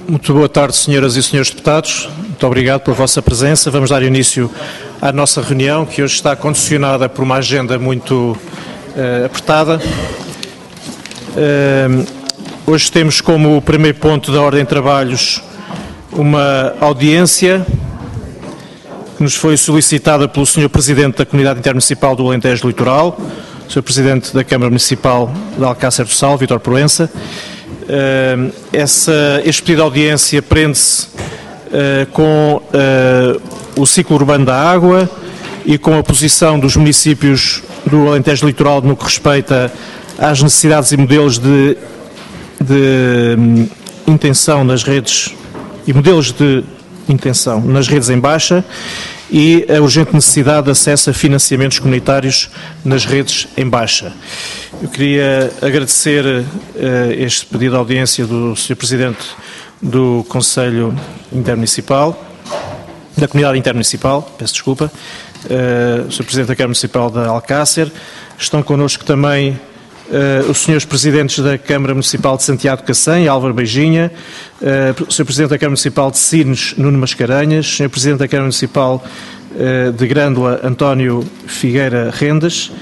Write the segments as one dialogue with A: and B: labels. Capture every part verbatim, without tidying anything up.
A: Muito boa tarde, senhoras e senhores deputados. Muito obrigado pela vossa presença. Vamos dar início à nossa reunião, que hoje está condicionada por uma agenda muito uh, apertada. Uh, hoje temos como primeiro ponto da ordem de trabalhos uma audiência que nos foi solicitada pelo senhor Presidente da Comunidade Intermunicipal do Alentejo Litoral, o senhor Presidente da Câmara Municipal de Alcácer do Sal, Vítor Proença. Uh, essa, este pedido de audiência prende-se uh, com uh, o ciclo urbano da água e com a posição dos municípios do Alentejo Litoral no que respeita às necessidades e modelos de, de um, intenção nas redes e modelos de intenção nas redes em baixa e a urgente necessidade de acesso a financiamentos comunitários nas redes em baixa. Eu queria agradecer uh, este pedido de audiência do senhor Presidente do Conselho Intermunicipal, da Comunidade Intermunicipal, peço desculpa, uh, o senhor Presidente da Câmara Municipal de Alcácer. Estão connosco também uh, os senhores Presidentes da Câmara Municipal de Santiago de Cacém, Álvaro Beijinha, uh, o senhor Presidente da Câmara Municipal de Sines, Nuno Mascarenhas, o senhor Presidente da Câmara Municipal uh, de Grândola, António Figueira Rendas,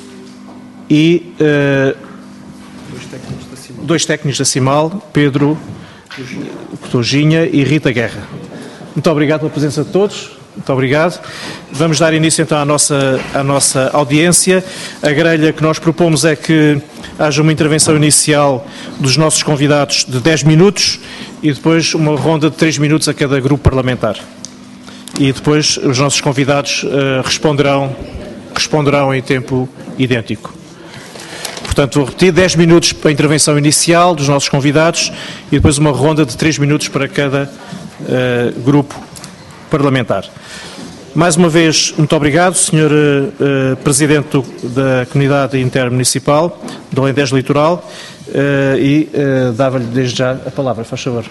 A: e uh, dois, técnicos da CIMAL. dois técnicos da CIMAL, Pedro Cotoginha e Rita Guerra. Muito obrigado pela presença de todos. Muito obrigado. Vamos dar início então à nossa, à nossa audiência. A grelha que nós propomos é que haja uma intervenção inicial dos nossos convidados de dez minutos e depois uma ronda de três minutos a cada grupo parlamentar. E depois os nossos convidados uh, responderão, responderão em tempo idêntico. Portanto, vou repetir, dez minutos para a intervenção inicial dos nossos convidados e depois uma ronda de três minutos para cada uh, grupo parlamentar. Mais uma vez, muito obrigado, senhor uh, Presidente do, da Comunidade Intermunicipal do Alentejo Litoral, uh, e uh, dava-lhe desde já a palavra, faz favor.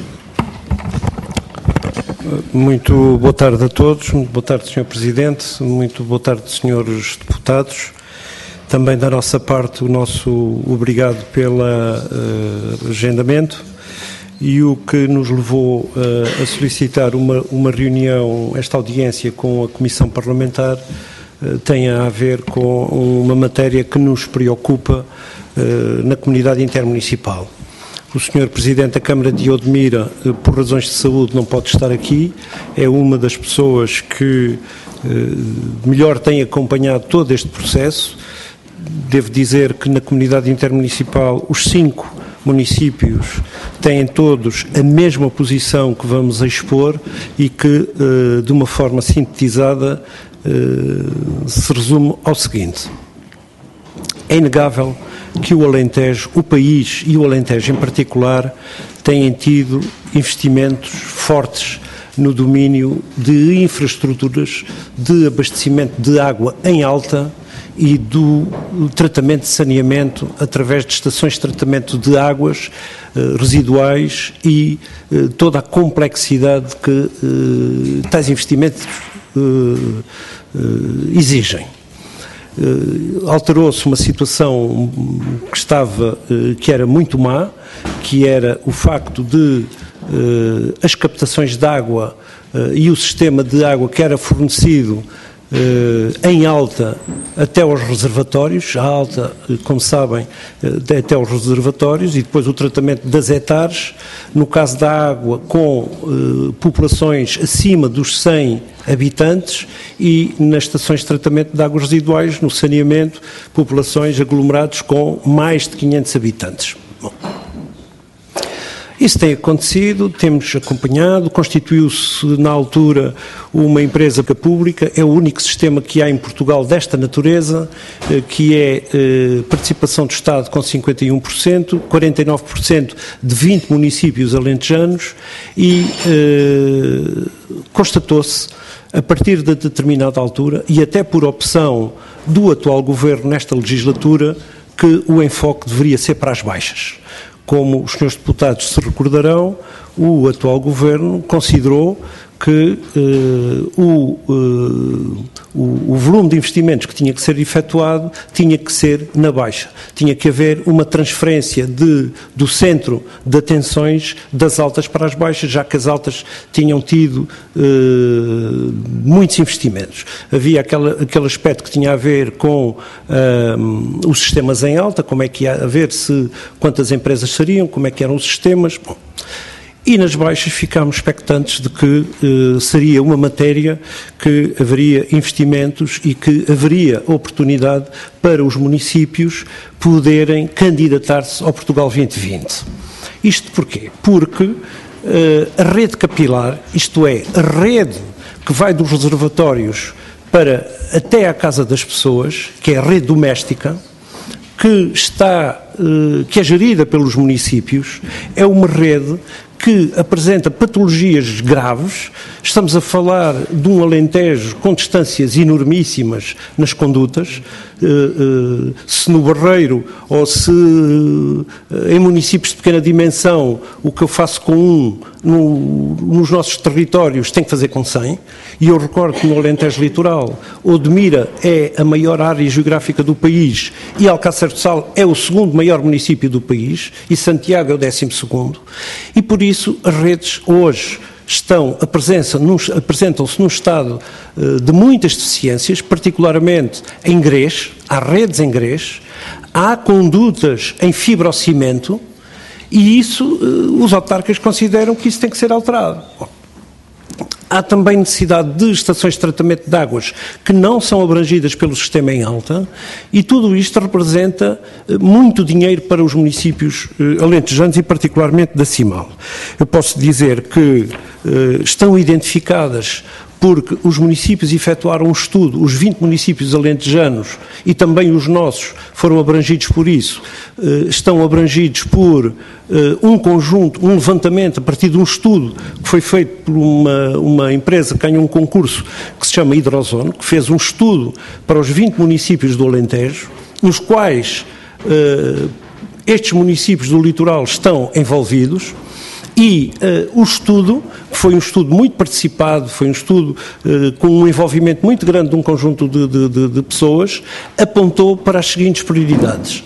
B: Muito boa tarde a todos, muito boa tarde, senhor Presidente, muito boa tarde, senhores deputados. Também da nossa parte o nosso obrigado pelo uh, agendamento e o que nos levou uh, a solicitar uma, uma reunião, esta audiência com a Comissão Parlamentar, uh, tem a ver com uma matéria que nos preocupa uh, na comunidade intermunicipal. O senhor Presidente da Câmara de Odmira, uh, por razões de saúde, não pode estar aqui, é uma das pessoas que uh, melhor tem acompanhado todo este processo. Devo dizer que na comunidade intermunicipal os cinco municípios têm todos a mesma posição que vamos expor e que, de uma forma sintetizada, se resume ao seguinte. É inegável que o Alentejo, o país e o Alentejo em particular, têm tido investimentos fortes no domínio de infraestruturas de abastecimento de água em alta e do tratamento de saneamento através de estações de tratamento de águas eh, residuais e eh, toda a complexidade que eh, tais investimentos eh, eh, exigem. Eh, alterou-se uma situação que estava, eh, que era muito má, que era o facto de eh, as captações de água eh, e o sistema de água que era fornecido em alta até aos reservatórios, a alta, como sabem, até aos reservatórios, e depois o tratamento das hectares, no caso da água, com eh, populações acima dos cem habitantes e nas estações de tratamento de águas residuais, no saneamento, populações aglomerados com mais de quinhentos habitantes. Bom. Isso tem acontecido, temos acompanhado, constituiu-se na altura uma empresa pública, é o único sistema que há em Portugal desta natureza, que é eh, participação do Estado com cinquenta e um por cento, quarenta e nove por cento de vinte municípios alentejanos e eh, constatou-se, a partir de determinada altura, e até por opção do atual Governo nesta legislatura, que o enfoque deveria ser para as baixas. Como os senhores deputados se recordarão, o atual Governo considerou que uh, o, uh, o, o volume de investimentos que tinha que ser efetuado tinha que ser na baixa. Tinha que haver uma transferência de, do centro de atenções das altas para as baixas, já que as altas tinham tido uh, muitos investimentos. Havia aquela, aquele aspecto que tinha a ver com uh, os sistemas em alta, como é que ia haver, se, quantas empresas seriam, como é que eram os sistemas. Bom, e nas baixas ficámos expectantes de que eh, seria uma matéria que haveria investimentos e que haveria oportunidade para os municípios poderem candidatar-se ao Portugal vinte vinte. Isto porquê? Porque eh, a rede capilar, isto é, a rede que vai dos reservatórios para até à casa das pessoas, que é a rede doméstica, que está, eh, que é gerida pelos municípios, é uma rede que apresenta patologias graves. Estamos a falar de um Alentejo com distâncias enormíssimas nas condutas. Se no Barreiro ou se em municípios de pequena dimensão o que eu faço com um, no, nos nossos territórios tem que fazer com cem, e eu recordo que no Alentejo Litoral Odmira é a maior área geográfica do país e Alcácer do Sal é o segundo maior município do país e Santiago é o décimo segundo, e por isso as redes hoje estão, apresentam-se num estado uh, de muitas deficiências, particularmente em grés, há redes em grés, há condutas em fibrocimento, e isso, uh, os autarcas consideram que isso tem que ser alterado. Bom, há também necessidade de estações de tratamento de águas que não são abrangidas pelo sistema em alta, e tudo isto representa muito dinheiro para os municípios eh, alentejanos e particularmente da Cimal. Eu posso dizer que eh, estão identificadas, porque os municípios efetuaram um estudo, os vinte municípios alentejanos e também os nossos foram abrangidos por isso, eh, estão abrangidos por eh, um conjunto, um levantamento a partir de um estudo que foi feito por uma, uma empresa que ganhou um concurso que se chama Hidrozone, que fez um estudo para os vinte municípios do Alentejo, nos quais eh, estes municípios do litoral estão envolvidos. E uh, o estudo, que foi um estudo muito participado, foi um estudo uh, com um envolvimento muito grande de um conjunto de, de, de, de pessoas, apontou para as seguintes prioridades.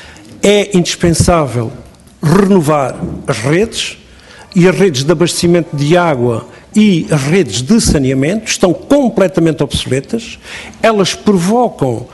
B: É indispensável renovar as redes, e as redes de abastecimento de água e as redes de saneamento estão completamente obsoletas, elas provocam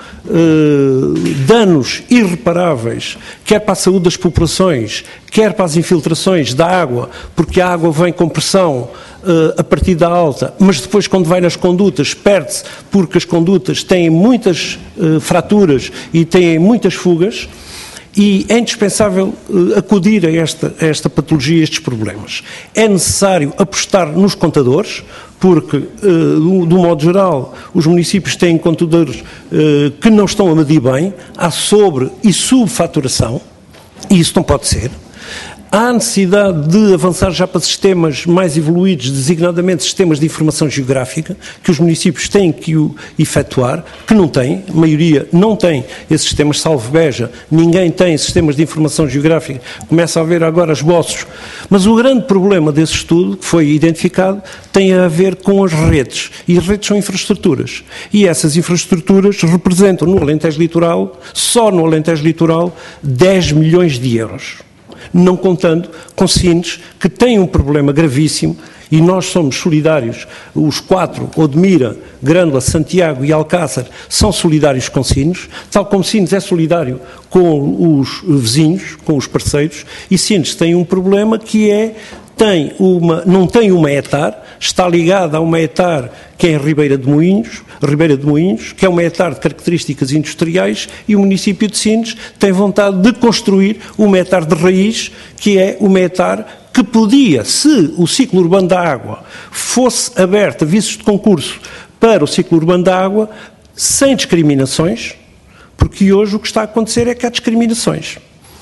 B: eh, danos irreparáveis, quer para a saúde das populações, quer para as infiltrações da água, porque a água vem com pressão eh, a partir da alta, mas depois quando vai nas condutas perde-se, porque as condutas têm muitas eh, fraturas e têm muitas fugas. E é indispensável uh, acudir a esta, a esta patologia, a estes problemas. É necessário apostar nos contadores, porque, uh, do, do modo geral, os municípios têm contadores uh, que não estão a medir bem, há sobre e subfaturação, e isso não pode ser. Há necessidade de avançar já para sistemas mais evoluídos, designadamente sistemas de informação geográfica, que os municípios têm que o efetuar, que não têm, a maioria não tem esses sistemas, salvo Beja, ninguém tem sistemas de informação geográfica, começa a haver agora esboços. Mas o grande problema desse estudo, que foi identificado, tem a ver com as redes, e as redes são infraestruturas, e essas infraestruturas representam no Alentejo Litoral, só no Alentejo Litoral, dez milhões de euros. Não contando com Sines, que tem um problema gravíssimo, e nós somos solidários, os quatro, Odmira, Grândola, Santiago e Alcácer, são solidários com Sines, tal como Sines é solidário com os vizinhos, com os parceiros, e Sines tem um problema que é, tem uma, não tem uma etar, está ligada a uma etar que é em Ribeira de Moinhos, Ribeira de Moinhos, que é uma etar de características industriais, e o município de Sines tem vontade de construir uma etar de raiz, que é uma etar que podia, se o ciclo urbano da água fosse aberto a visos de concurso para o ciclo urbano da água, sem discriminações, porque hoje o que está a acontecer é que há discriminações.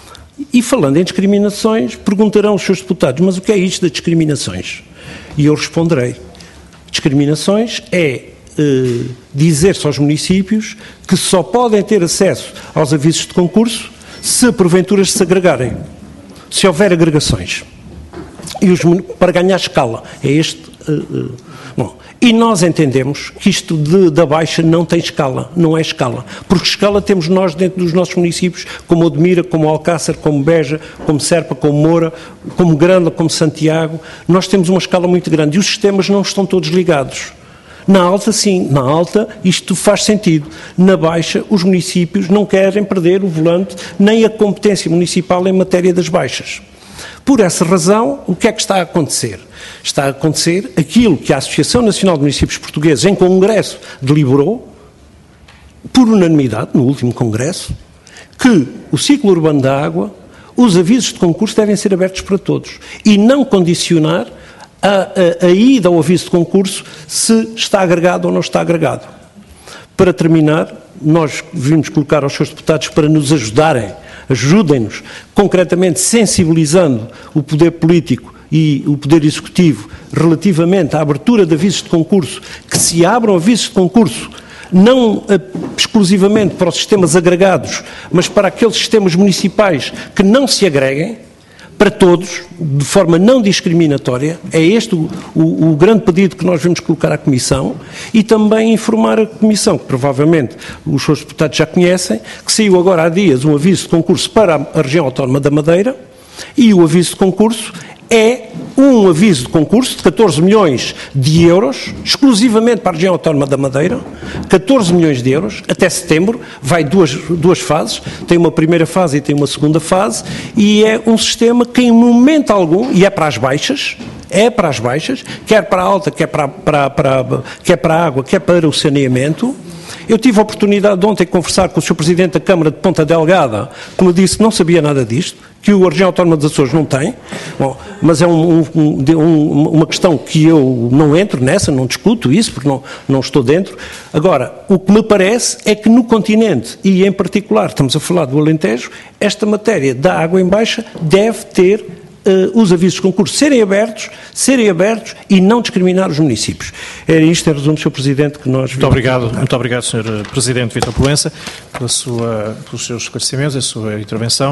B: E falando em discriminações, perguntarão os seus deputados, mas o que é isto de discriminações? E eu responderei. Discriminações é eh, dizer-se aos municípios que só podem ter acesso aos avisos de concurso se porventura se agregarem, se houver agregações. e os, para ganhar escala. É este... Uh, uh, bom, e nós entendemos que isto de, da Baixa não tem escala, não é escala. Porque escala temos nós dentro dos nossos municípios, como Odmira, como Alcácer, como Beja, como Serpa, como Moura, como Granda, como Santiago. Nós temos uma escala muito grande e os sistemas não estão todos ligados. Na alta, sim, na alta isto faz sentido. Na baixa, os municípios não querem perder o volante nem a competência municipal em matéria das baixas. Por essa razão, o que é que está a acontecer? Está a acontecer aquilo que a Associação Nacional de Municípios Portugueses, em Congresso, deliberou, por unanimidade, no último Congresso, que o ciclo urbano da água, os avisos de concurso devem ser abertos para todos e não condicionar a, a, a ida ao aviso de concurso se está agregado ou não está agregado. Para terminar, nós vimos colocar aos seus deputados para nos ajudarem, ajudem-nos, concretamente sensibilizando o poder político e o poder executivo relativamente à abertura de avisos de concurso, que se abram avisos de concurso não uh, exclusivamente para os sistemas agregados, mas para aqueles sistemas municipais que não se agreguem, para todos, de forma não discriminatória. É este o, o, o grande pedido que nós vamos colocar à Comissão, e também informar a Comissão, que provavelmente os seus deputados já conhecem, que saiu agora há dias um aviso de concurso para a região autónoma da Madeira, e o aviso de concurso é um aviso de concurso de catorze milhões de euros, exclusivamente para a região autónoma da Madeira, catorze milhões de euros, até setembro, vai duas, duas fases, tem uma primeira fase e tem uma segunda fase, e é um sistema que em momento algum, e é para as baixas, é para as baixas, quer para a alta, quer para, para, para, quer para a água, quer para o saneamento. Eu tive a oportunidade de ontem de conversar com o senhor Presidente da Câmara de Ponta Delgada, que me disse que não sabia nada disto, que a região autónoma dos Açores não tem. Bom, mas é um, um, um, uma questão que eu não entro nessa, não discuto isso, porque não, não estou dentro. Agora, o que me parece é que no continente, e em particular, estamos a falar do Alentejo, esta matéria da água em baixa deve ter uh, os avisos de concurso serem abertos, serem abertos e não discriminar os municípios. Era isto, em resumo, senhor Presidente, que nós...
A: Muito obrigado, muito obrigado, senhor Presidente Vítor Proença, pela sua, pelos seus esclarecimentos, a sua intervenção.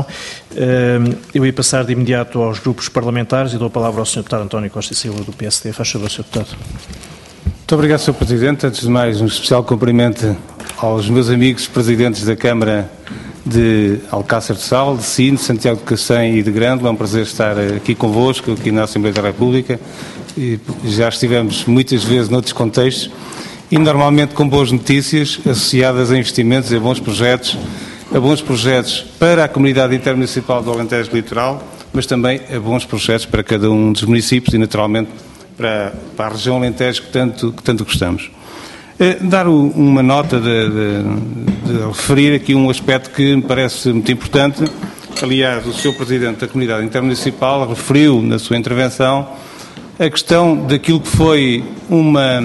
A: Eu ia passar de imediato aos grupos parlamentares e dou a palavra ao senhor Deputado António Costa e Silva, do P S D. Faz favor, senhor Deputado.
C: Muito obrigado, senhor Presidente. Antes de mais, um especial cumprimento aos meus amigos Presidentes da Câmara de Alcácer de Sal, de Sines, de Santiago de Cacém e de Grândola. É um prazer estar aqui convosco, aqui na Assembleia da República. E já estivemos muitas vezes noutros contextos e normalmente com boas notícias associadas a investimentos e a bons projetos, a bons projetos para a comunidade intermunicipal do Alentejo Litoral, mas também a bons projetos para cada um dos municípios e naturalmente para, para a região Alentejo que tanto, que tanto gostamos. Eh, dar o, uma nota de, de, de referir aqui um aspecto que me parece muito importante. Aliás, o senhor Presidente da Comunidade Intermunicipal referiu na sua intervenção a questão daquilo que foi uma,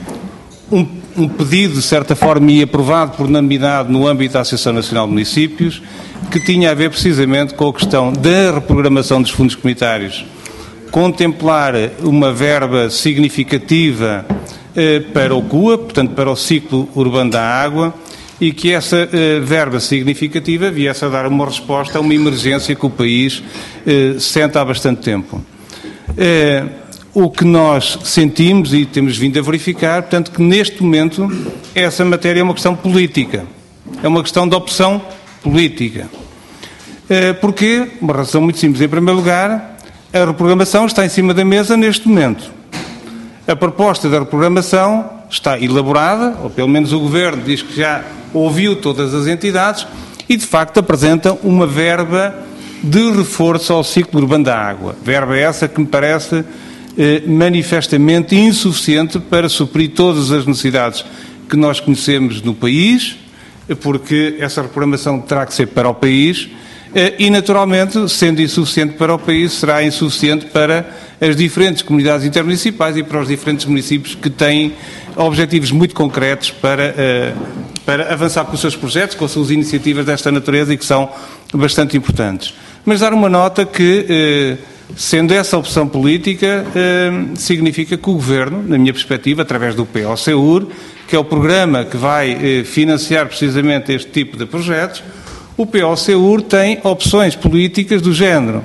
C: um, um pedido, de certa forma, e aprovado por unanimidade no âmbito da Associação Nacional de Municípios, que tinha a ver precisamente com a questão da reprogramação dos fundos comunitários, contemplar uma verba significativa eh, para o C U A, portanto para o ciclo urbano da água, e que essa eh, verba significativa viesse a dar uma resposta a uma emergência que o país eh, sente há bastante tempo. Eh, O que nós sentimos e temos vindo a verificar, portanto, que neste momento essa matéria é uma questão política. É uma questão de opção política. Porquê? Uma razão muito simples. Em primeiro lugar, a reprogramação está em cima da mesa neste momento. A proposta da reprogramação está elaborada, ou pelo menos o Governo diz que já ouviu todas as entidades e, de facto, apresenta uma verba de reforço ao ciclo urbano da água. Verba essa que me parece manifestamente insuficiente para suprir todas as necessidades que nós conhecemos no país, porque essa reprogramação terá que ser para o país e, naturalmente, sendo insuficiente para o país, será insuficiente para as diferentes comunidades intermunicipais e para os diferentes municípios que têm objetivos muito concretos para, para avançar com os seus projetos, com as suas iniciativas desta natureza e que são bastante importantes. Mas dar uma nota que... Sendo essa opção política, eh, significa que o Governo, na minha perspectiva, através do P O C U R, que é o programa que vai eh, financiar precisamente este tipo de projetos, o P O C U R tem opções políticas do género.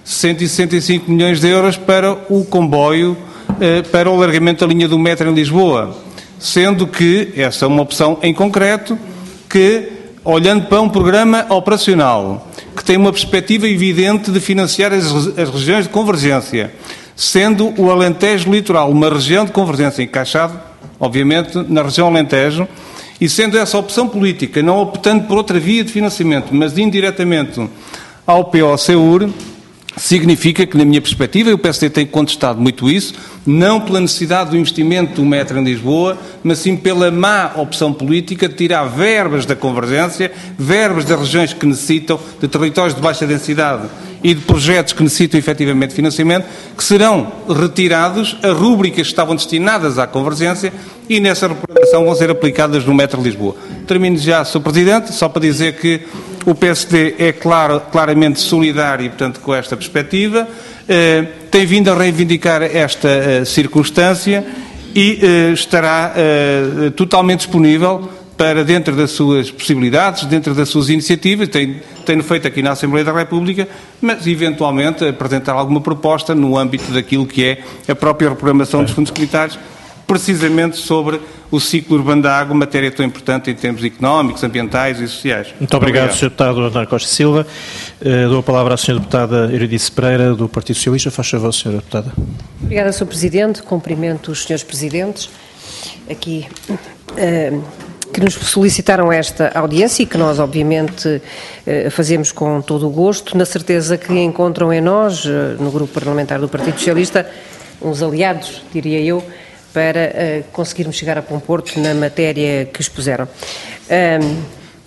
C: cento e sessenta e cinco milhões de euros para o comboio, para o alargamento da linha do metro em Lisboa, sendo que essa é uma opção em concreto que, olhando para um programa operacional, que tem uma perspectiva evidente de financiar as, as regiões de convergência, sendo o Alentejo Litoral uma região de convergência encaixado, obviamente, na região Alentejo, e sendo essa opção política, não optando por outra via de financiamento, mas indiretamente ao P O C U R, significa que, na minha perspectiva, e o P S D tem contestado muito isso, não pela necessidade do investimento do metro em Lisboa, mas sim pela má opção política de tirar verbas da convergência, verbas das regiões que necessitam, de territórios de baixa densidade e de projetos que necessitam efetivamente de financiamento, que serão retirados, as rúbricas que estavam destinadas à convergência e nessa recuperação vão ser aplicadas no metro de Lisboa. Termino já, senhor Presidente, só para dizer que o P S D é claro, claramente solidário, portanto, com esta perspectiva, eh, tem vindo a reivindicar esta eh, circunstância e eh, estará eh, totalmente disponível para, dentro das suas possibilidades, dentro das suas iniciativas, tem, tem feito aqui na Assembleia da República, mas eventualmente apresentar alguma proposta no âmbito daquilo que é a própria reprogramação dos fundos comunitários, precisamente sobre o ciclo urbano da água, matéria tão importante em termos económicos, ambientais e sociais.
A: Muito obrigado, obrigado. senhor Deputado António Costa Silva. Uh, dou a palavra à senhora Deputada Euridice Pereira, do Partido Socialista. Faz favor, senhora Deputada.
D: Obrigada, senhor Presidente. Cumprimento os senhores Presidentes aqui uh, que nos solicitaram esta audiência e que nós, obviamente, uh, fazemos com todo o gosto, na certeza que encontram em nós, uh, no Grupo Parlamentar do Partido Socialista, uns aliados, diria eu, para uh, conseguirmos chegar a bom porto na matéria que expuseram. Uh, uh,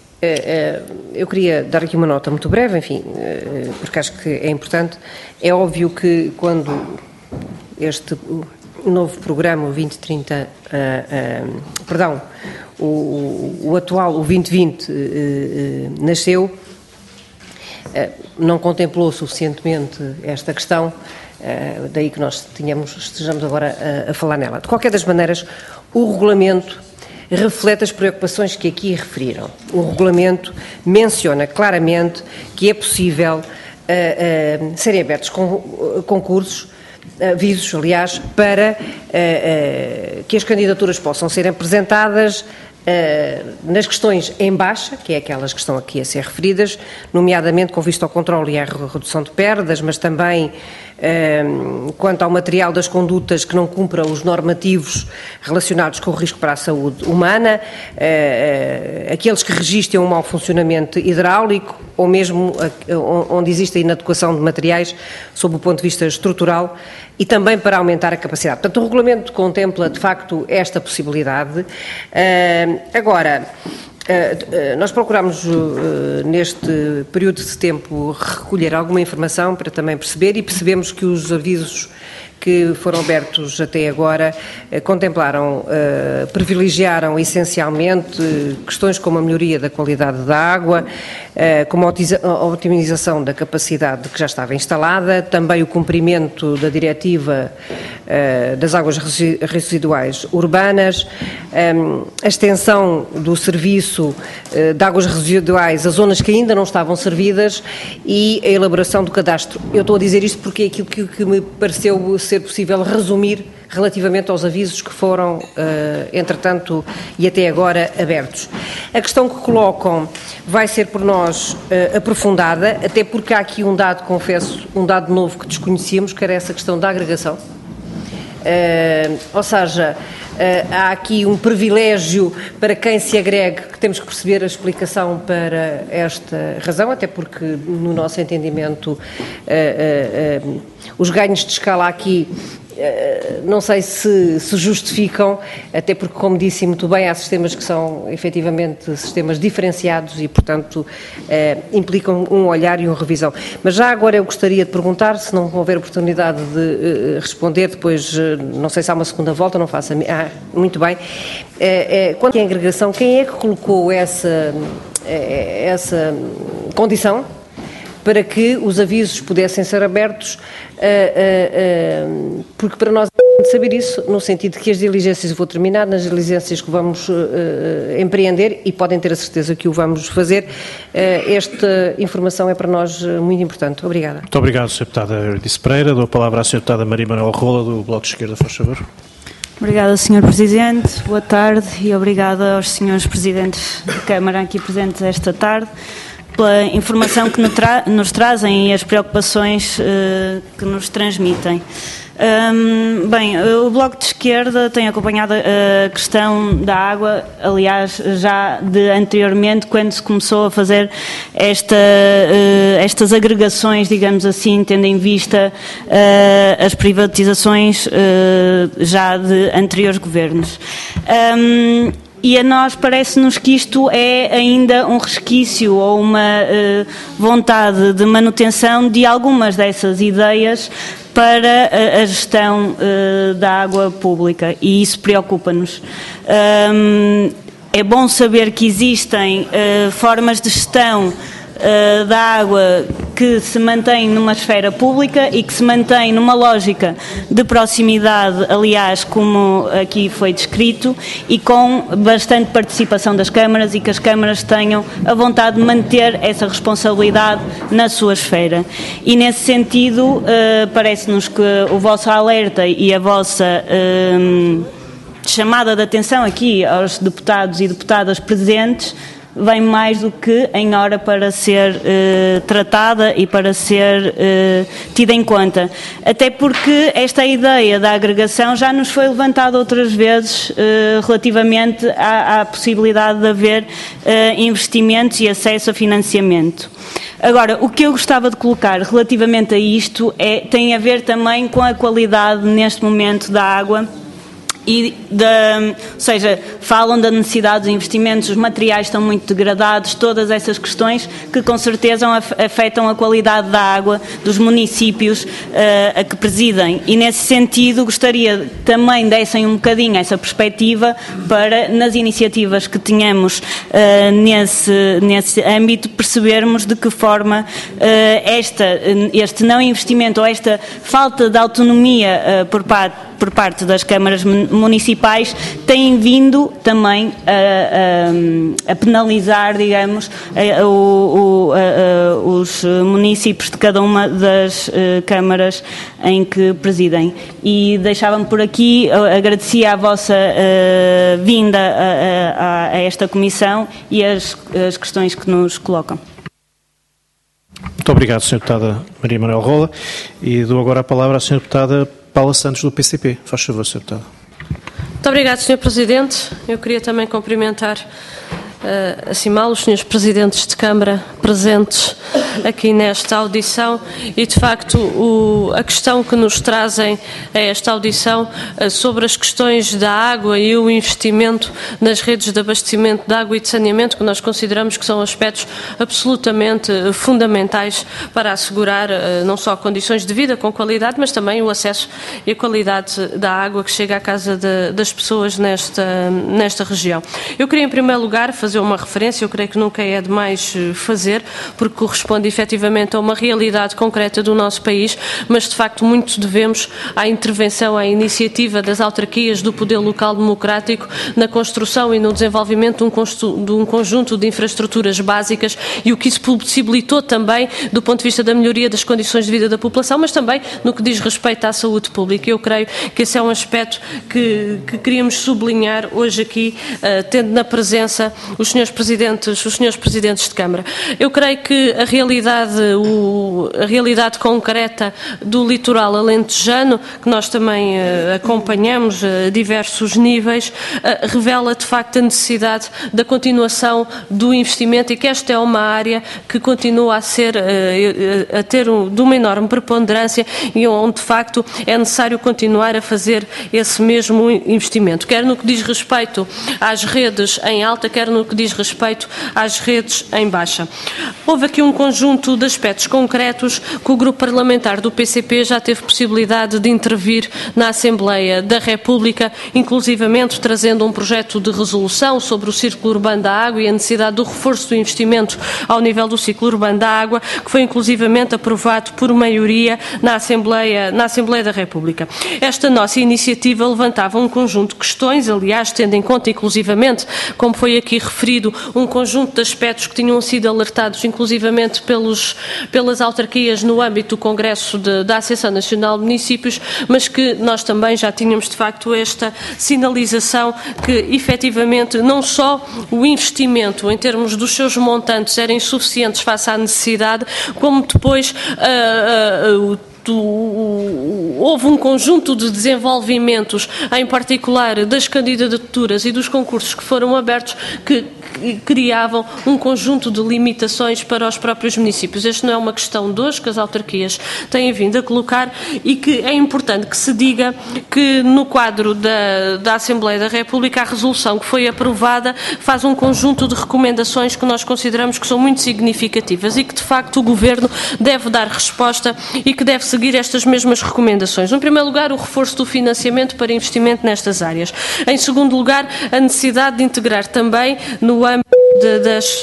D: uh, eu queria dar aqui uma nota muito breve, enfim, uh, porque acho que é importante. É óbvio que quando este novo programa, o vinte trinta, uh, uh, perdão, o, o atual, o vinte vinte, uh, uh, nasceu, uh, não contemplou suficientemente esta questão. Uh, daí que nós tínhamos, estejamos agora a, a falar nela. De qualquer das maneiras, o regulamento reflete as preocupações que aqui referiram. O regulamento menciona claramente que é possível uh, uh, serem abertos con, uh, concursos, uh, avisos, aliás, para uh, uh, que as candidaturas possam ser apresentadas Uh, nas questões em baixa, que é aquelas que estão aqui a ser referidas, nomeadamente com vista ao controle e à redução de perdas, mas também uh, quanto ao material das condutas que não cumpram os normativos relacionados com o risco para a saúde humana, uh, uh, aqueles que registrem um mau funcionamento hidráulico ou mesmo uh, onde existe a inadequação de materiais sob o ponto de vista estrutural e também para aumentar a capacidade. Portanto, o regulamento contempla, de facto, esta possibilidade. Uh, Agora, nós procuramos, neste período de tempo, recolher alguma informação para também perceber e percebemos que os avisos que foram abertos até agora contemplaram, privilegiaram essencialmente questões como a melhoria da qualidade da água, como a otimização da capacidade que já estava instalada, também o cumprimento da diretiva das águas residuais urbanas, a extensão do serviço de águas residuais a zonas que ainda não estavam servidas e a elaboração do cadastro. Eu estou a dizer isto porque é aquilo que, que me pareceu ser possível resumir relativamente aos avisos que foram, uh, entretanto, e até agora abertos. A questão que colocam vai ser por nós uh, aprofundada, até porque há aqui um dado, confesso, um dado novo que desconhecíamos, que era essa questão da agregação. Uh, ou seja, uh, há aqui um privilégio para quem se agregue, que temos que perceber a explicação para esta razão, até porque, no nosso entendimento, uh, uh, uh, os ganhos de escala aqui não sei se se justificam, até porque, como disse muito bem, há sistemas que são efetivamente sistemas diferenciados e, portanto, eh, implicam um olhar e uma revisão. Mas já agora eu gostaria de perguntar, se não houver oportunidade de eh, responder, depois, eh, não sei se há uma segunda volta, não faça... Ah, muito bem. Eh, eh, quanto à agregação, quem é que colocou essa, eh, essa condição para que os avisos pudessem ser abertos, uh, uh, uh, porque para nós de saber isso, no sentido de que as diligências, eu vou terminar, nas diligências que vamos uh, empreender, e podem ter a certeza que o vamos fazer, uh, esta informação é para nós muito importante. Obrigada.
A: Muito obrigado, senhora Deputada Euridice Pereira. Dou a palavra à senhora Deputada Maria Manuel Rola, do Bloco de Esquerda, faz favor.
E: Obrigada, senhor Presidente. Boa tarde e obrigada aos senhores Presidentes da Câmara aqui presentes esta tarde pela informação que nos, tra nos trazem e as preocupações uh, que nos transmitem. Um, bem, o Bloco de Esquerda tem acompanhado a questão da água, aliás, já de anteriormente, quando se começou a fazer esta, uh, estas agregações, digamos assim, tendo em vista uh, as privatizações uh, já de anteriores governos. Um, E a nós parece-nos que isto é ainda um resquício ou uma uh, vontade de manutenção de algumas dessas ideias para a, a gestão uh, da água pública, e isso preocupa-nos. Um, é bom saber que existem uh, formas de gestão Uh, da água que se mantém numa esfera pública e que se mantém numa lógica de proximidade, aliás, como aqui foi descrito, e com bastante participação das câmaras, e que as câmaras tenham a vontade de manter essa responsabilidade na sua esfera. E nesse sentido, uh, parece-nos que o vosso alerta e a vossa uh, chamada de atenção aqui aos deputados e deputadas presentes vem mais do que em hora para ser uh, tratada e para ser uh, tida em conta. Até porque esta ideia da agregação já nos foi levantada outras vezes uh, relativamente à, à possibilidade de haver uh, investimentos e acesso a financiamento. Agora, o que eu gostava de colocar relativamente a isto é, tem a ver também com a qualidade neste momento da água. E da, ou seja, falam da necessidade de investimentos, os materiais estão muito degradados, todas essas questões que com certeza afetam a qualidade da água dos municípios uh, a que presidem, e nesse sentido gostaria também dessem um bocadinho essa perspectiva para, nas iniciativas que tenhamos uh, nesse, nesse âmbito, percebermos de que forma uh, esta, este não investimento ou esta falta de autonomia uh, por parte por parte das câmaras municipais têm vindo também a, a, a penalizar, digamos, a, o, a, a, os municípios de cada uma das uh, câmaras em que presidem. E deixava-me por aqui, agradecia a vossa uh, vinda a, a, a esta comissão e as, as questões que nos colocam.
A: Muito obrigado, senhora Deputada Maria Manuel Rola, e dou agora a palavra à senhora Deputada Paula Santos, do P C P. Faz favor, senhora Deputada.
F: Muito obrigado, senhor Presidente. Eu queria também cumprimentar, uh, assim mal, os senhores Presidentes de Câmara presentes aqui nesta audição e, de facto, o, a questão que nos trazem a esta audição uh, sobre as questões da água e o investimento nas redes de abastecimento de água e de saneamento, que nós consideramos que são aspectos absolutamente uh, fundamentais para assegurar uh, não só condições de vida com qualidade, mas também o acesso e a qualidade da água que chega à casa de, das pessoas nesta, nesta região. Eu queria, em primeiro lugar, fazer uma referência, eu creio que nunca é demais fazer, porque corresponde efetivamente a uma realidade concreta do nosso país, mas de facto muito devemos à intervenção, à iniciativa das autarquias, do poder local democrático na construção e no desenvolvimento de um, de um conjunto de infraestruturas básicas, e o que isso possibilitou também do ponto de vista da melhoria das condições de vida da população, mas também no que diz respeito à saúde pública. Eu creio que esse é um aspecto que, que queríamos sublinhar hoje aqui, uh, tendo na presença os senhores Presidentes, os senhores Presidentes de Câmara. Eu creio que a realidade, o, a realidade concreta do litoral alentejano, que nós também uh, acompanhamos a diversos níveis, uh, revela de facto a necessidade da continuação do investimento, e que esta é uma área que continua a ser, uh, a ter um, de uma enorme preponderância, e onde de facto é necessário continuar a fazer esse mesmo investimento, quer no que diz respeito às redes em alta, quer no que diz respeito às redes em baixa. Houve aqui um conjunto de aspectos concretos que o Grupo Parlamentar do P C P já teve possibilidade de intervir na Assembleia da República, inclusivamente trazendo um projeto de resolução sobre o ciclo urbano da água e a necessidade do reforço do investimento ao nível do ciclo urbano da água, que foi inclusivamente aprovado por maioria na Assembleia, na Assembleia da República. Esta nossa iniciativa levantava um conjunto de questões, aliás, tendo em conta inclusivamente, como foi aqui referido, um conjunto de aspectos que tinham sido alertados inclusivamente pelos, pelas autarquias no âmbito do Congresso de, da Associação Nacional de Municípios, mas que nós também já tínhamos de facto esta sinalização que efetivamente não só o investimento em termos dos seus montantes eram insuficientes face à necessidade, como depois uh, uh, uh, houve um conjunto de desenvolvimentos, em particular das candidaturas e dos concursos que foram abertos, que criavam um conjunto de limitações para os próprios municípios. Esta não é uma questão de hoje que as autarquias têm vindo a colocar e que é importante que se diga que no quadro da, da Assembleia da República a resolução que foi aprovada faz um conjunto de recomendações que nós consideramos que são muito significativas e que de facto o Governo deve dar resposta e que deve seguir estas mesmas recomendações. Em primeiro lugar, o reforço do financiamento para investimento nestas áreas. Em segundo lugar, a necessidade de integrar também no âmbito de, das...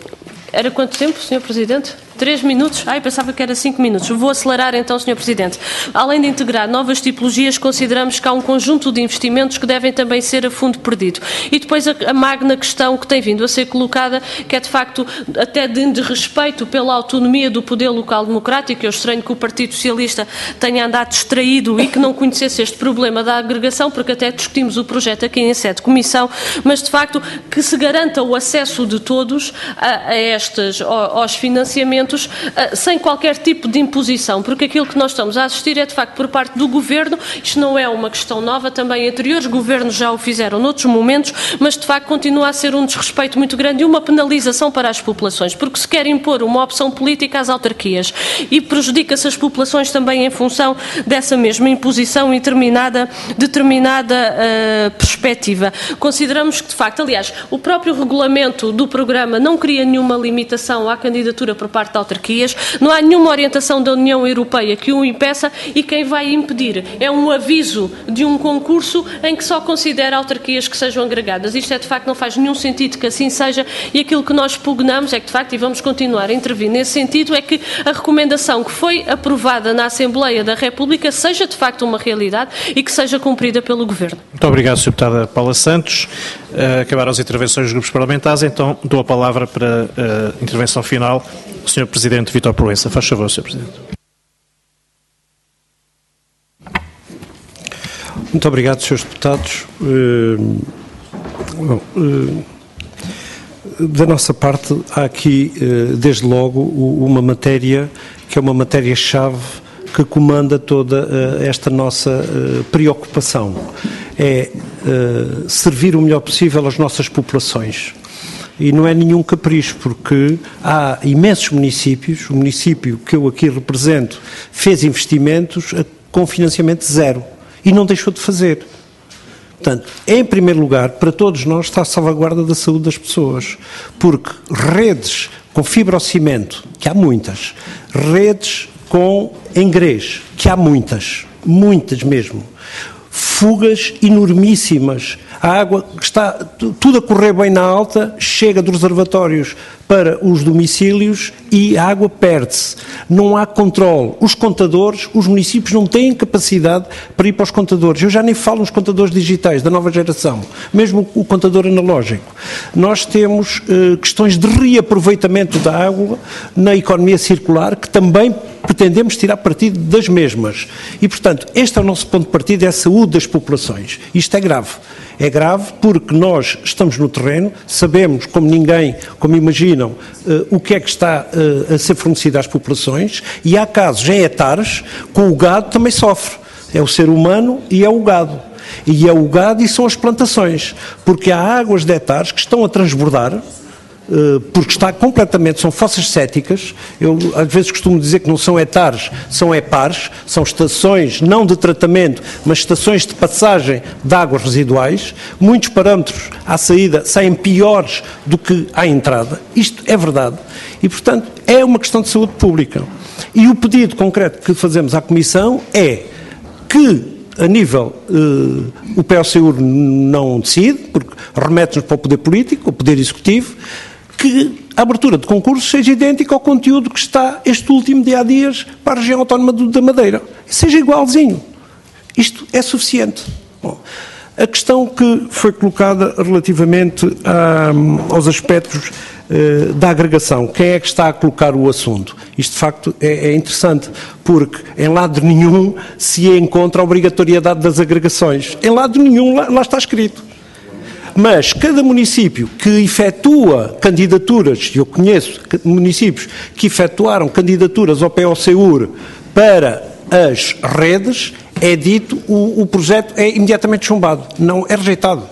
F: Era quanto tempo, senhor Presidente? Três minutos? Ai, pensava que era cinco minutos. Vou acelerar então, senhor Presidente. Além de integrar novas tipologias, consideramos que há um conjunto de investimentos que devem também ser a fundo perdido. E depois a, a magna questão que tem vindo a ser colocada, que é de facto até de, de respeito pela autonomia do poder local democrático. Eu estranho que o Partido Socialista tenha andado distraído e que não conhecesse este problema da agregação, porque até discutimos o projeto aqui em sede de comissão, mas de facto que se garanta o acesso de todos a, a estes, aos financiamentos sem qualquer tipo de imposição, porque aquilo que nós estamos a assistir é de facto por parte do Governo, isto não é uma questão nova, também anteriores governos já o fizeram noutros momentos, mas de facto continua a ser um desrespeito muito grande e uma penalização para as populações, porque se quer impor uma opção política às autarquias e prejudica-se as populações também em função dessa mesma imposição e determinada, determinada uh, perspectiva. Consideramos que de facto, aliás, o próprio regulamento do programa não cria nenhuma limitação à candidatura por parte da autarquias, não há nenhuma orientação da União Europeia que o impeça e quem vai impedir é um aviso de um concurso em que só considera autarquias que sejam agregadas. Isto é de facto, não faz nenhum sentido que assim seja e aquilo que nós pugnamos é que de facto, e vamos continuar a intervir nesse sentido, é que a recomendação que foi aprovada na Assembleia da República seja de facto uma realidade e que seja cumprida pelo Governo.
A: Muito obrigado, senhora Deputada Paula Santos. Uh, acabaram as intervenções dos grupos parlamentares, então dou a palavra para a uh, intervenção final do senhor Presidente Vítor Proença. Faz favor, senhor Presidente.
B: Muito obrigado, senhores deputados. Uh, bom, uh, da nossa parte, há aqui, uh, desde logo, uma matéria que é uma matéria-chave que comanda toda uh, esta nossa uh, preocupação. É uh, servir o melhor possível às nossas populações. E não é nenhum capricho, porque há imensos municípios, o município que eu aqui represento fez investimentos com financiamento zero e não deixou de fazer. Portanto, em primeiro lugar, para todos nós está a salvaguarda da saúde das pessoas, porque redes com fibrocimento, que há muitas, redes com engrês, que há muitas, muitas mesmo, fugas enormíssimas, a água está tudo a correr bem na alta, chega dos reservatórios para os domicílios e a água perde-se. Não há controle. Os contadores, os municípios não têm capacidade para ir para os contadores. Eu já nem falo nos contadores digitais da nova geração, mesmo o contador analógico. Nós temos eh, questões de reaproveitamento da água na economia circular, que também pretendemos tirar partido das mesmas. E, portanto, este é o nosso ponto de partida, é a saúde das populações. Isto é grave. É grave porque nós estamos no terreno, sabemos, como ninguém, como imaginam, uh, o que é que está uh, a ser fornecido às populações, e há casos em hectares com o gado também sofre. É o ser humano e é o gado. E é o gado e são as plantações. Porque há águas de hectares que estão a transbordar porque está completamente, são fossas céticas. Eu às vezes costumo dizer que não são hectares, são hepares, são estações não de tratamento, mas estações de passagem de águas residuais. Muitos parâmetros à saída saem piores do que à entrada. Isto é verdade. E, portanto, é uma questão de saúde pública. E o pedido concreto que fazemos à Comissão é que, a nível, uh, o P O C U R não decide, porque remete-nos para o Poder Político, o Poder Executivo, que a abertura de concursos seja idêntica ao conteúdo que está este último dia a dias para a região autónoma da Madeira. Seja igualzinho. Isto é suficiente. Bom, a questão que foi colocada relativamente a, aos aspectos uh, da agregação. Quem é que está a colocar o assunto? Isto, de facto, é, é interessante, porque em lado nenhum se encontra a obrigatoriedade das agregações. Em lado nenhum lá, lá está escrito. Mas cada município que efetua candidaturas, e eu conheço municípios que efetuaram candidaturas ao P O C U R para as redes, é dito, o, o projeto é imediatamente chumbado, não é rejeitado.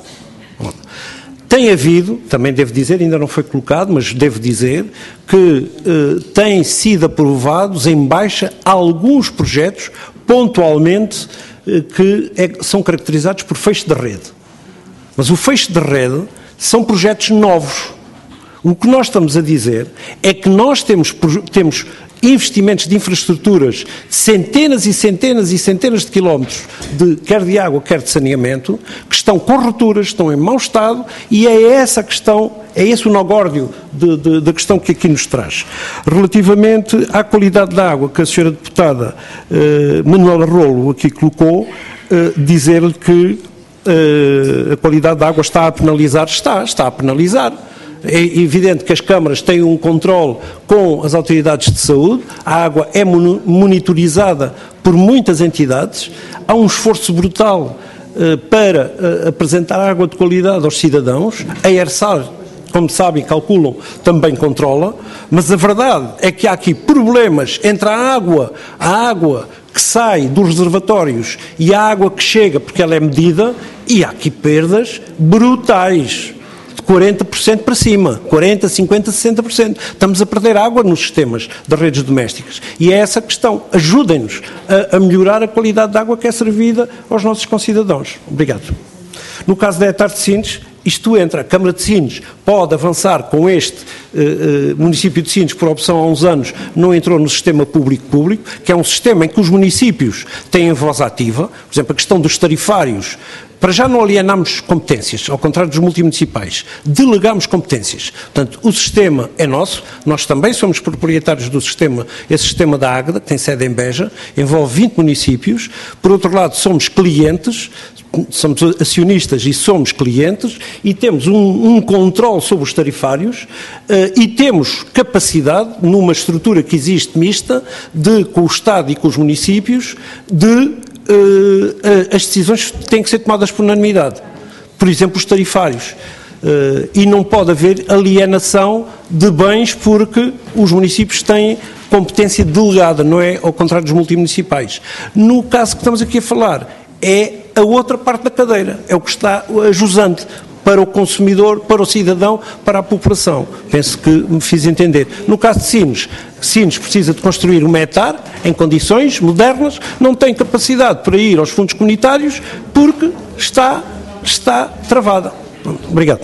B: Tem havido, também devo dizer, ainda não foi colocado, mas devo dizer, que eh, têm sido aprovados em baixa alguns projetos, pontualmente, eh, que é, são caracterizados por fecho de rede. Mas o fecho de rede são projetos novos. O que nós estamos a dizer é que nós temos, temos investimentos de infraestruturas de centenas e centenas e centenas de quilómetros, de, quer de água, quer de saneamento, que estão com rupturas, estão em mau estado, e é essa a questão, é esse o nó-górdio da questão que aqui nos traz. Relativamente à qualidade da água, que a senhora deputada eh, Manuela Rolo aqui colocou, eh, dizer-lhe que Uh, a qualidade da água está a penalizar, está, está a penalizar. É evidente que as câmaras têm um controle com as autoridades de saúde, a água é monitorizada por muitas entidades, há um esforço brutal uh, para uh, apresentar água de qualidade aos cidadãos, a ERSAR, como sabem, calculam, também controla, mas a verdade é que há aqui problemas entre a água, a água que sai dos reservatórios e a água que chega, porque ela é medida, e há aqui perdas brutais, de quarenta por cento para cima, quarenta, cinquenta, sessenta por cento. Estamos a perder água nos sistemas das redes domésticas. E é essa a questão. Ajudem-nos a, a melhorar a qualidade da água que é servida aos nossos concidadãos. Obrigado. No caso da Hectare de Sines, isto entra, a Câmara de Sines pode avançar com este uh, uh, município de Sines, por opção há uns anos, não entrou no sistema público-público, que é um sistema em que os municípios têm voz ativa, por exemplo, a questão dos tarifários. Para já não alienamos competências, ao contrário dos multimunicipais, delegamos competências. Portanto, o sistema é nosso, nós também somos proprietários do sistema, esse sistema da Águeda, que tem sede em Beja, envolve vinte municípios. Por outro lado, somos clientes, somos acionistas e somos clientes, e temos um, um controle sobre os tarifários uh, e temos capacidade, numa estrutura que existe mista, de, com o Estado e com os municípios, de Uh, uh, as decisões têm que ser tomadas por unanimidade. Por exemplo, os tarifários. Uh, e não pode haver alienação de bens porque os municípios têm competência delegada, não é ao contrário dos multimunicipais. No caso que estamos aqui a falar, é a outra parte da cadeira, é o que está a jusante para o consumidor, para o cidadão, para a população. Penso que me fiz entender. No caso de Sines, Sines precisa de construir uma hectare em condições modernas, não tem capacidade para ir aos fundos comunitários porque está, está travada. Obrigado.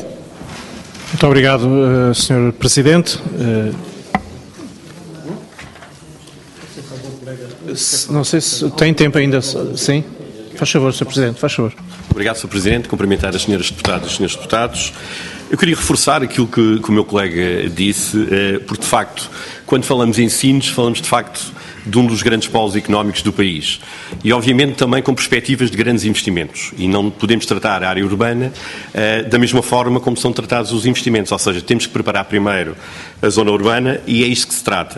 A: Muito obrigado, senhor Presidente. Não sei se tem tempo ainda. Sim? Faz favor, senhor Presidente, faz favor.
G: Obrigado, senhor Presidente. Cumprimentar as senhoras deputadas e os senhores deputados. Eu queria reforçar aquilo que, que o meu colega disse, eh, porque, de facto, quando falamos em Sines, falamos, de facto, de um dos grandes polos económicos do país. E, obviamente, também com perspectivas de grandes investimentos. E não podemos tratar a área urbana eh, da mesma forma como são tratados os investimentos. Ou seja, temos que preparar primeiro a zona urbana e é isto que se trata.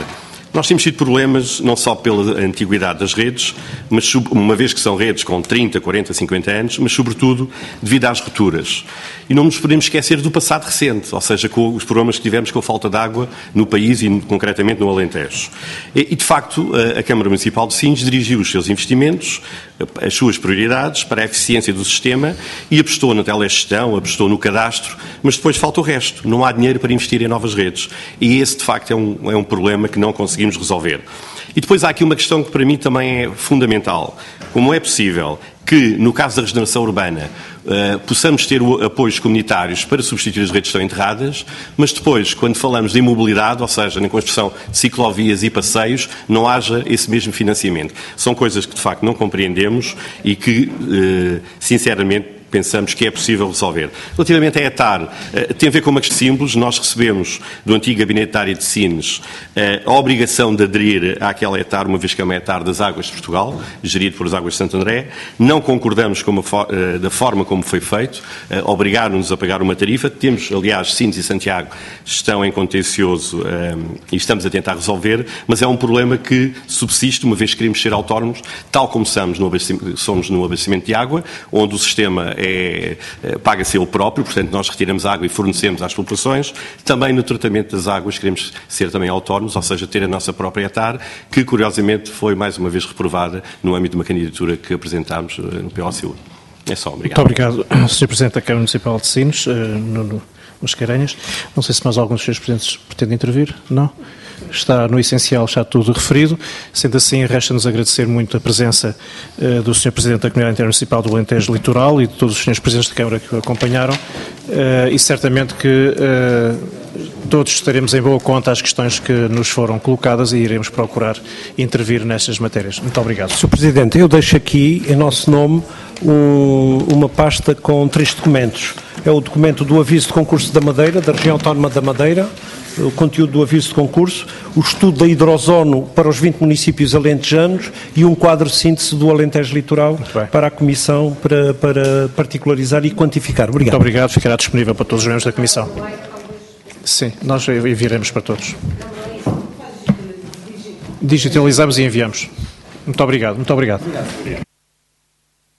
G: Nós temos tido problemas não só pela antiguidade das redes, mas uma vez que são redes com trinta, quarenta, cinquenta anos, mas sobretudo devido às rupturas. E não nos podemos esquecer do passado recente, ou seja, com os problemas que tivemos com a falta de água no país e concretamente no Alentejo. E, de facto, a Câmara Municipal de Sines dirigiu os seus investimentos, as suas prioridades para a eficiência do sistema e apostou na telegestão, apostou no cadastro, mas depois falta o resto. Não há dinheiro para investir em novas redes. E esse, de facto, é um, é um problema que não conseguimos resolver. E depois há aqui uma questão que para mim também é fundamental. Como é possível que, no caso da regeneração urbana, uh, possamos ter apoios comunitários para substituir as redes que estão enterradas, mas depois, quando falamos de imobilidade, ou seja, na construção de ciclovias e passeios, não haja esse mesmo financiamento. São coisas que, de facto, não compreendemos e que, uh, sinceramente, pensamos que é possível resolver. Relativamente à ETAR, tem a ver com uma questão simples. Nós recebemos do antigo Gabinete da Área de Sines a obrigação de aderir àquela ETAR, uma vez que é uma ETAR das Águas de Portugal, gerido por as Águas de Santo André. Não concordamos com a, da forma como foi feito, obrigaram-nos a pagar uma tarifa. Temos, aliás, Sines e Santiago estão em contencioso um, e estamos a tentar resolver, mas é um problema que subsiste, uma vez que queremos ser autónomos, tal como somos no abastecimento, somos no abastecimento de água, onde o sistema É, paga-se ele próprio, portanto nós retiramos água e fornecemos às populações. Também no tratamento das águas queremos ser também autónomos, ou seja, ter a nossa própria ETAR, que curiosamente foi mais uma vez reprovada no âmbito de uma candidatura que apresentámos no P O C U. É só, obrigado.
A: Muito obrigado, senhor Presidente da Câmara Municipal de Sines, Nuno Mascarenhas. Não sei se mais algum dos senhores Presidentes pretende intervir. Não? Está no essencial já tudo referido. Sendo assim, resta-nos agradecer muito a presença uh, do senhor Presidente da Comunidade Intermunicipal do Alentejo Litoral e de todos os senhores Presidentes da Câmara que o acompanharam uh, e certamente que uh, todos estaremos em boa conta as questões que nos foram colocadas e iremos procurar intervir nestas matérias. Muito obrigado.
B: senhor Presidente, eu deixo aqui, em nosso nome, um, uma pasta com três documentos. É o documento do aviso de concurso da Madeira, da Região Autónoma da Madeira, o conteúdo do aviso de concurso, o estudo da hidrozono para os vinte municípios alentejanos e um quadro de síntese do Alentejo Litoral para a Comissão para, para particularizar e quantificar. Obrigado.
A: Muito obrigado. Ficará disponível para todos os membros da Comissão. Sim, nós enviaremos para todos. Digitalizamos e enviamos. Muito obrigado. Muito obrigado. Obrigado.